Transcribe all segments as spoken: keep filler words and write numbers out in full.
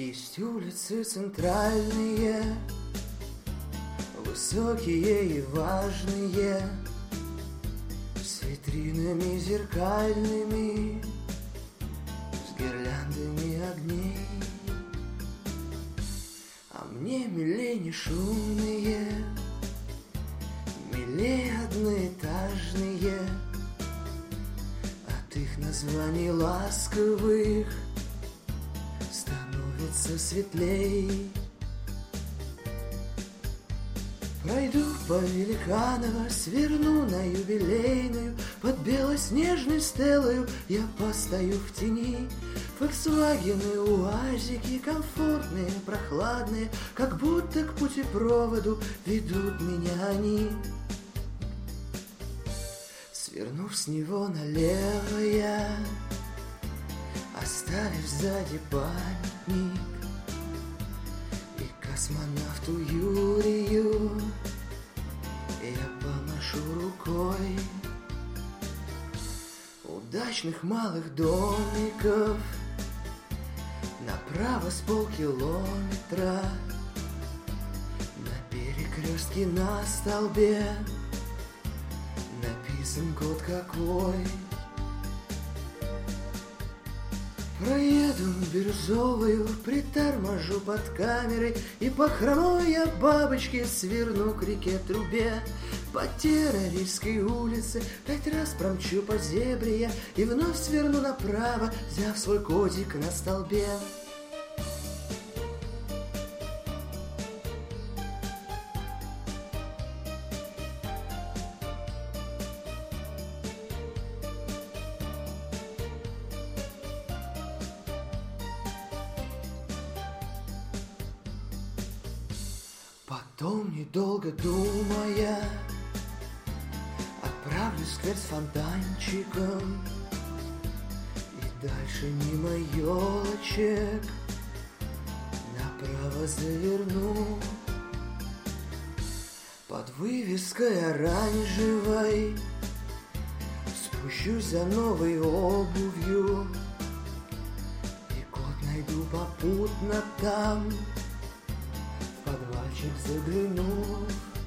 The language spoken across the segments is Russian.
Есть улицы центральные, высокие и важные, с витринами зеркальными, с гирляндами огней. А мне милей не шумные, милей одноэтажные, от их названий ласковых становится светлей. Пройду по Великаново, сверну на Юбилейную, под белоснежной стелою я постою в тени. Фольксвагены, уазики, комфортные, прохладные, как будто к путепроводу ведут меня они. Свернув с него налево я, оставив сзади памятник, и космонавту Юрию я помашу рукой. Удачных малых домиков направо с полкилометра, на перекрестке на столбе написан код какой. Проеду бирюзовую, приторможу под камерой, и по хромой я бабочке сверну к реке Трубе. По Террористской улице пять раз промчу по зебре я, и вновь сверну направо, взяв свой кодик на столбе. Потом, недолго думая, отправлюсь в сквер с фонтанчиком, и дальше мимо елочек направо заверну. Под вывеской оранжевой спущусь за новой обувью, и код найду попутно там, подвальчик заглянув.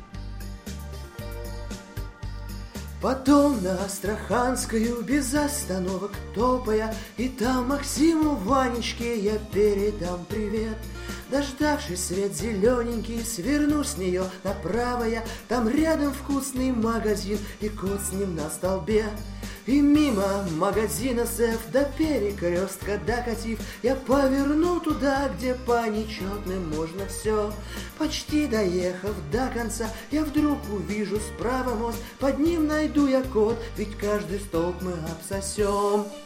Потом на Астраханскую без остановок топая, и там Максиму Ванечке я передам привет. Дождавшись свет зелененький, сверну с нее направо я, там рядом вкусный магазин и код с ним на столбе. И мимо магазина Сэф до перекрестка докатив, я поверну туда, где по нечетным можно все. Почти доехав до конца, я вдруг увижу справа мост, под ним найду я код, ведь каждый столб мы обсосем.